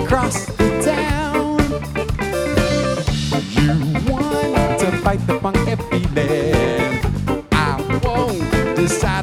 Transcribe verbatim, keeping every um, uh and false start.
across the town. You want to fight the funky feeling. I won't decide